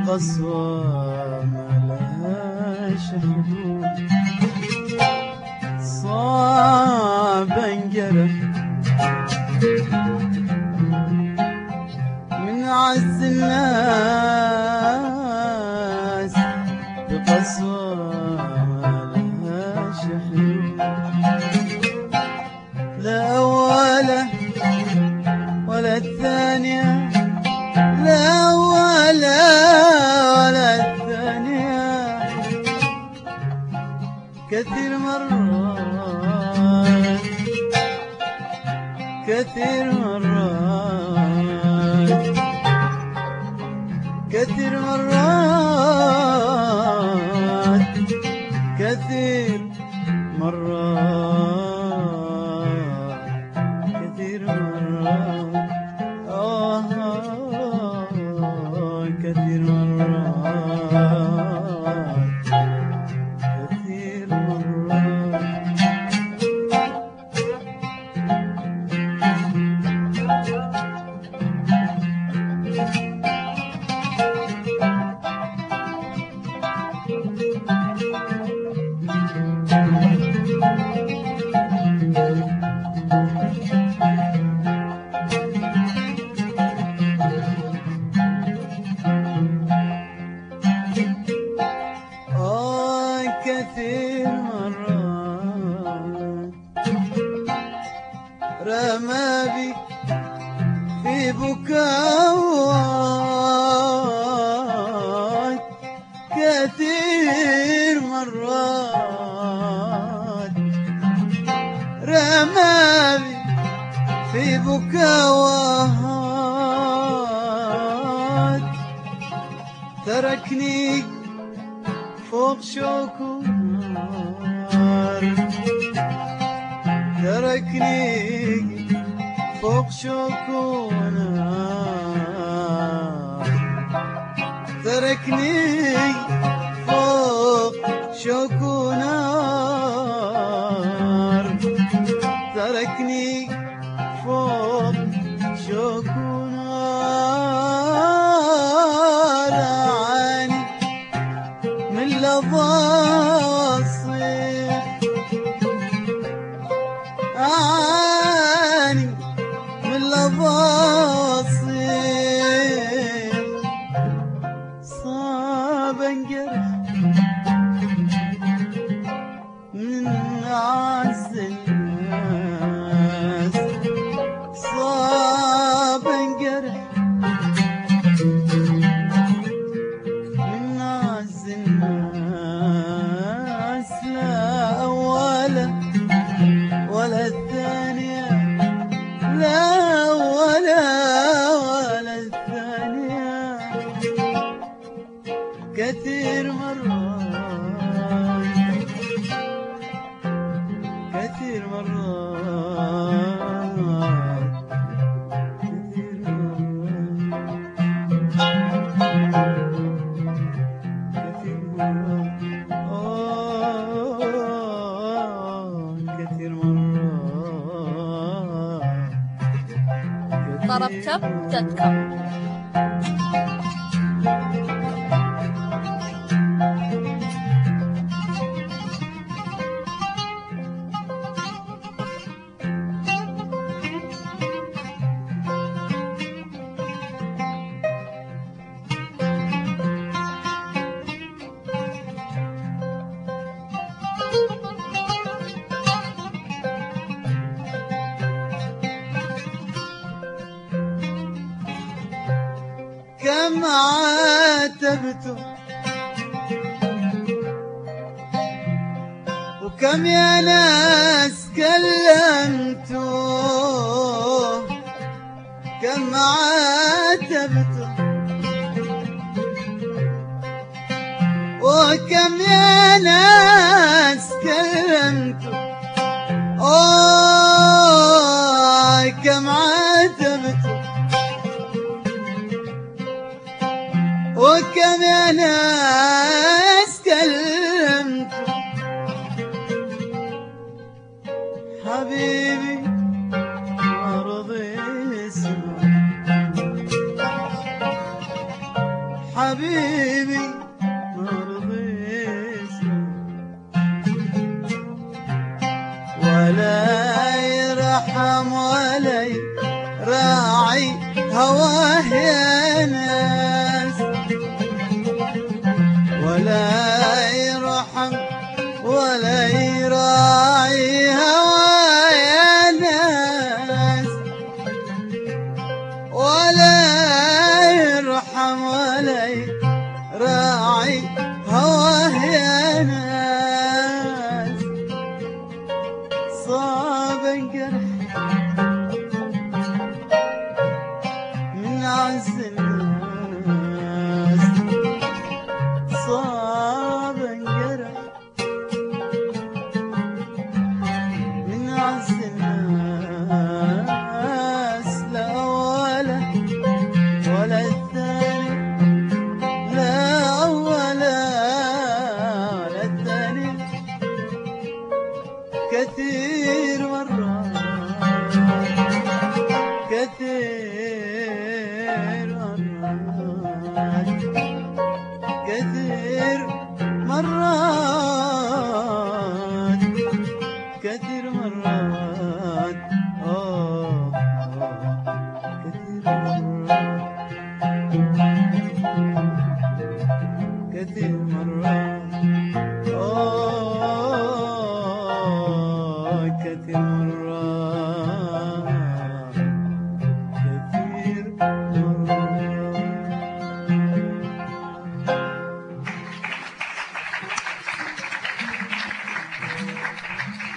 قسوة ما لهاش حدود، صعب انجرح من عز الناس بقسوة ما لهاش حدود، لا أولى ولا الثانية، لا ولا الثانية، كثير مرات كثير مرات كثير مرات كثير مرات كثير مرات كثير مرات كثير مرات. كثير مرات رمى بي في بكاوات، كثير مرات رمى بي في بكاوات، تركني فوق شوك ونار، تركني فوق شوك ونار، تركني فوق شوك ونار، تركني فوق شوك ونار، عاني من لظاصي، أعاني من لظاصي، صعب انجرح من أعز الناس، صعب انجرح من أعز الناس، لا أولا ولا الثانية، لا ولا الثانية، كثير مرات كثير مرات كثير مرات كثير مرات طربتب.com. كم عاتبته وكم يا ناس كلمته، كم عاتبته وكم يا ناس كلمته، كم عاتبته وكم يا ناس كلمته، حبيبي ما رضي يسمع، حبيبي ما رضيش ولا يرحم ولا يراعي هواه يا ناس ولا يرحم ولا يراعي هواه يا ناس ولا يرحم ولا يراعي هواه يا ناس صاب الجرح من عز الناس صاب الجرح من عز الناس لا أوله ولا الثاني لا أوله ولا الثاني كثير مرات كثير مرات كثير مرات كثير مرات كثير مرات كثير مرات كثير مرات كثير مرات